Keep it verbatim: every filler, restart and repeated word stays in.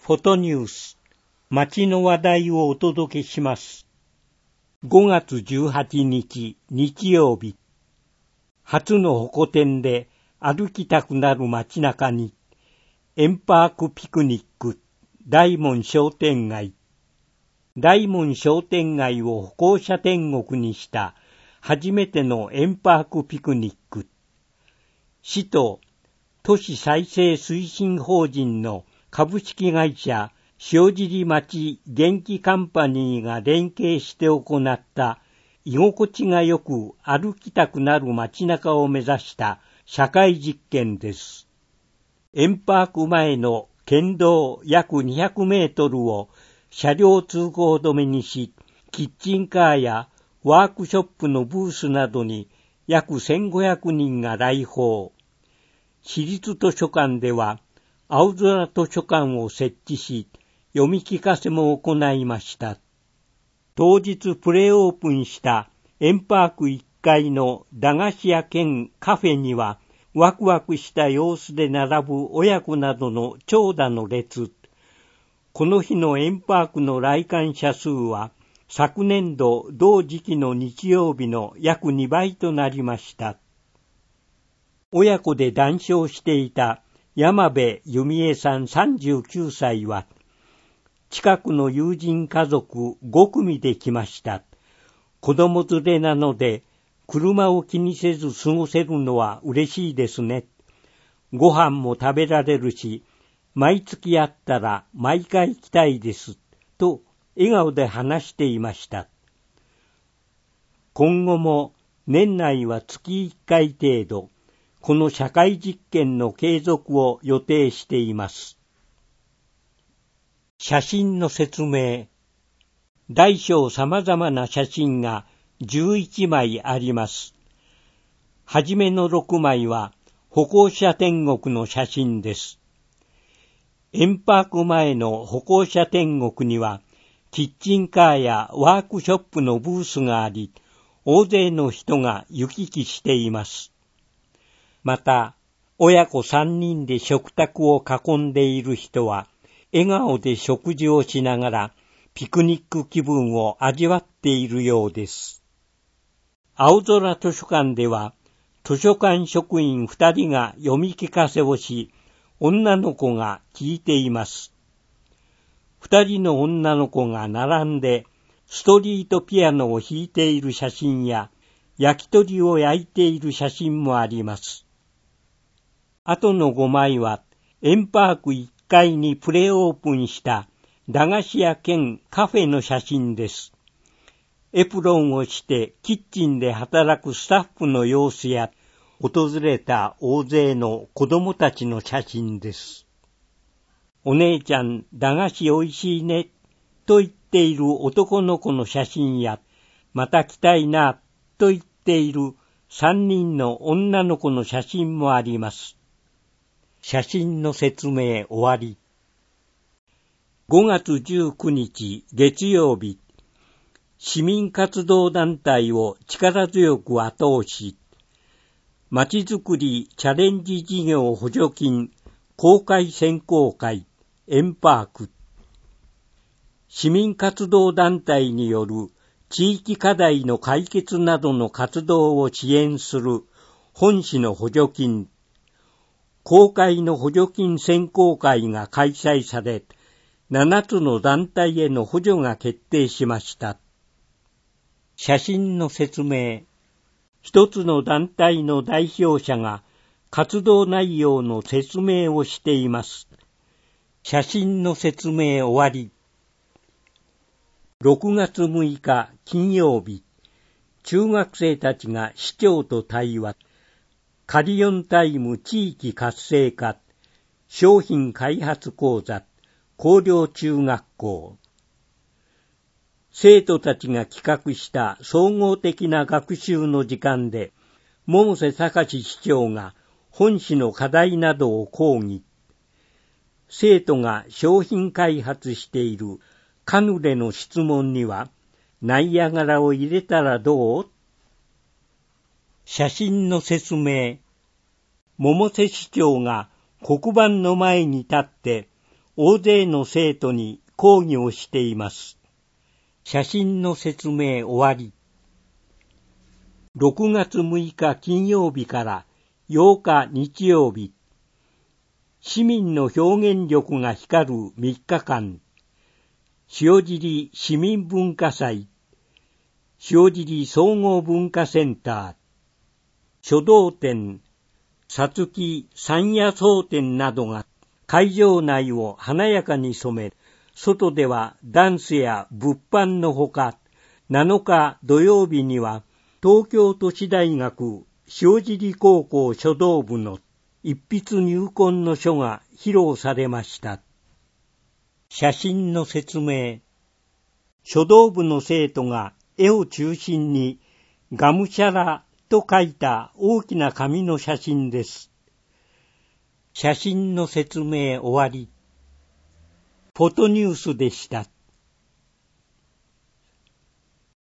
フォトニュース、街の話題をお届けします。ごがつじゅうはちにち日曜日、初のホコ天で歩きたくなる街中に、円パークピクニック大門商店街。大門商店街を歩行者天国にした初めての円パークピクニック。市と都市再生推進法人の株式会社塩尻町元気カンパニーが連携して行った居心地がよく歩きたくなる街中を目指した社会実験です。円パーク前の県道約にひゃくメートルを車両通行止めにし、キッチンカーやワークショップのブースなどに約せんごひゃくにんが来訪。市立図書館では青空図書館を設置し、読み聞かせも行いました。当日プレオープンした円パークいっかいの駄菓子屋兼カフェには、ワクワクした様子で並ぶ親子などの長蛇の列。この日の円パークの来館者数は、昨年度同時期の日曜日の約にばいとなりました。親子で談笑していた山部由美恵さんさんじゅうきゅうさいは、近くの友人家族ごくみで来ました。子供連れなので、車を気にせず過ごせるのは嬉しいですね。ご飯も食べられるし、毎月あったら毎回来たいです。と笑顔で話していました。今後も年内は月いっかい程度、この社会実験の継続を予定しています。写真の説明。大小様々な写真がじゅういちまいあります。はじめのろくまいは歩行者天国の写真です。円パーク前の歩行者天国には、キッチンカーやワークショップのブースがあり、大勢の人が行き来しています。また、親子さんにんで食卓を囲んでいる人は、笑顔で食事をしながら、ピクニック気分を味わっているようです。青空図書館では、図書館職員ふたりが読み聞かせをし、女の子が聞いています。二人の女の子が並んで、ストリートピアノを弾いている写真や、焼き鳥を焼いている写真もあります。あとのごまいは、円パークいっかいにプレオープンした駄菓子屋兼カフェの写真です。エプロンをしてキッチンで働くスタッフの様子や、訪れた大勢の子供たちの写真です。お姉ちゃん、駄菓子おいしいね、と言っている男の子の写真や、また来たいな、と言っているさんにんの女の子の写真もあります。写真の説明終わり。ごがつじゅうくにち月曜日、市民活動団体を力強く後押し、まちづくりチャレンジ事業補助金公開選考会円パーク。市民活動団体による地域課題の解決などの活動を支援する本市の補助金、公開の補助金選考会が開催され、ななつの団体への補助が決定しました。写真の説明。一つの団体の代表者が活動内容の説明をしています。写真の説明終わり。ろくがつむいか金曜日、中学生たちが市長と対話。カリオンタイム地域活性化、商品開発講座、広陵中学校。生徒たちが企画した総合的な学習の時間で、百瀬隆市長が本市の課題などを講義。生徒が商品開発しているカヌレの質問には、ナイアガラを入れたらどう？写真の説明。百瀬市長が黒板の前に立って、 大勢の生徒に講義をしています。写真の説明終わり。ろくがつむいか金曜日からようか日曜日、市民の表現力が光るみっかかん、塩尻市民文化祭、塩尻総合文化センター、書道展、さつき山野草展などが会場内を華やかに染め、外ではダンスや物販のほか、なのか土曜日には東京都市大学塩尻高校書道部の一筆入魂の書が披露されました。写真の説明。書道部の生徒が絵を中心にがむしゃらと書いた大きな紙の写真です。写真の説明終わり。フォトニュースでした。